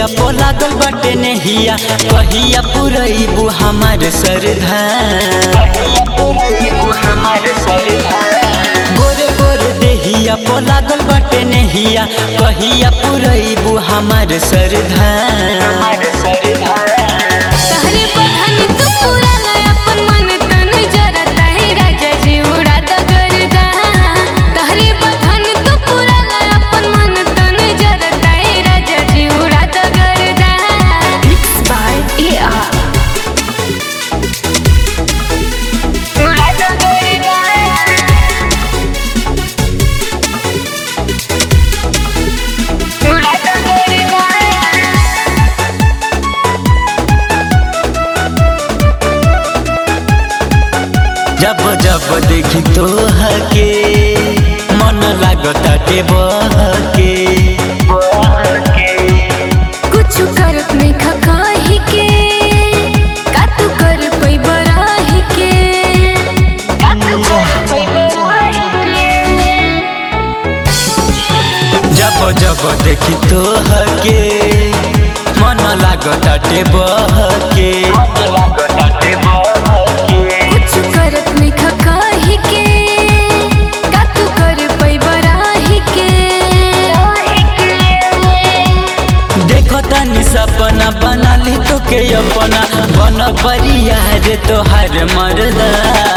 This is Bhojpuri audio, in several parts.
पो लागल बाटे नेहिया कहिया पुरैबू हमार सरधा गोरे गोरे देहिया पो लागल बाटे नेहिया कहिया पुरैबू हमार सरधा तहरे बखानी तू पूरा लय अपन मन तन जरता है राजा जी उड़ा द गर्दा। तहरे बखानी तू पूरा लय अपन मन तन जरता है राजा जी उड़ा द गर्दा। Mixed by AR उड़ा द गर्दा। उड़ा द गर्दा। जब जब देखी तो हके मन लागताटे बहके कुछ करत नहीं खकाही के का तू कर पई बराही के का तू कर पई बराही के। जब जब देखी तो हके मन लागताटे बहके कुछ करत नहीं खकाही के का तू कर पई बराही के। देखो तनी सपना बना ली तो के अपना बन परिया रे तोहार मरदा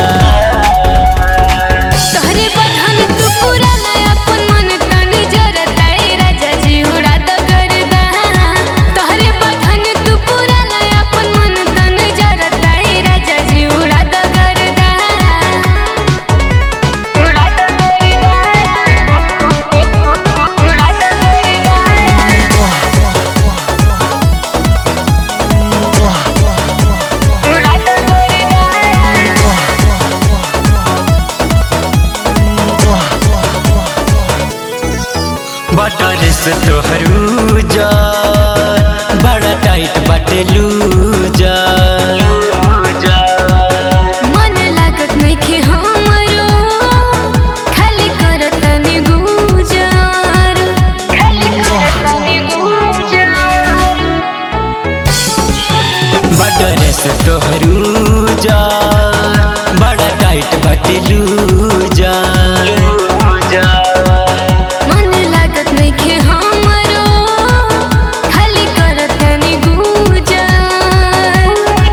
तहरे बखान तू पूरा लय अपन मन तन जरता है राजा जी उड़ा द गर्दा। तहरे बखान तू पूरा लय अपन मन तन जरता है राजा जी उड़ा द गर्दा। उड़ा द गर्दा। उड़ा द गर्दा। उड़ा द बटर से तोहरू जा बड़ा टाइट बाटे लूजा मन लागत नइखे हमरो खाली करतनी गुजार। खाली करतनी गुजार। बटर से तोहरू जा बड़ा टाइट बाटे लूजा मन लागत नइखे हमरो खाली करतनी गुजार।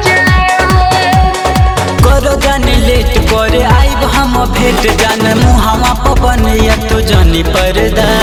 करो जाने लेट करे आइब हम भेट जान मुहावा पवन या तो जानी पर्दा